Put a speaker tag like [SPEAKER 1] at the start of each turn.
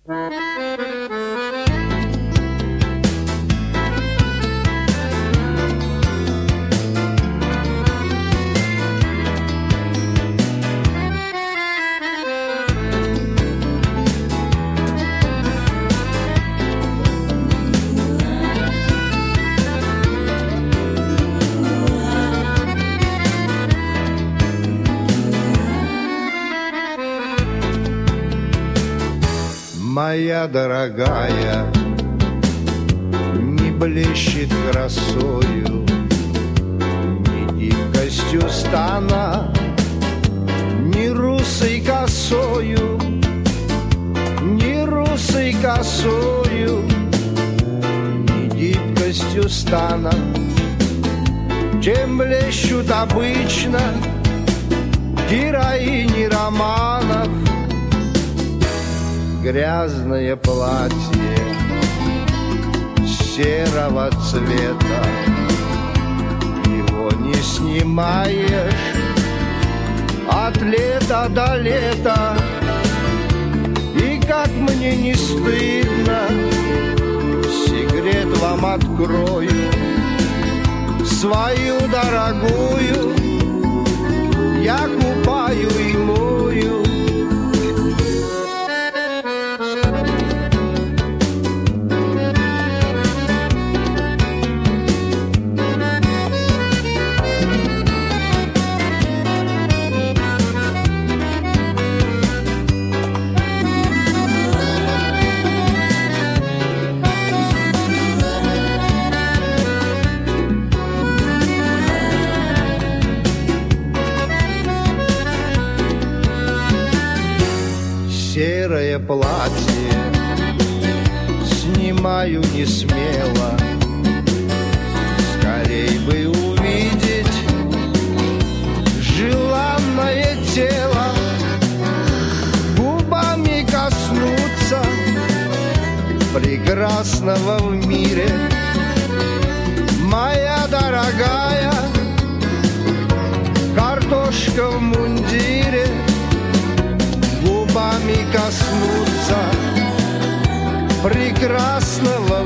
[SPEAKER 1] Моя дорогая, не блещет красою, ни гибкостью стана, ни русой косою, ни русой косою, ни гибкостью стана, чем блещут обычно героини романов. Грязное платье серого цвета, его не снимаешь от лета до лета. И как мне не стыдно, секрет вам открою, свою дорогую я купаю и мою. Серое платье снимаю не смело, скорей бы увидеть желанное тело, губами коснуться прекрасного в мире. Моя дорогая, картошка в мундире, губами коснуться прекрасного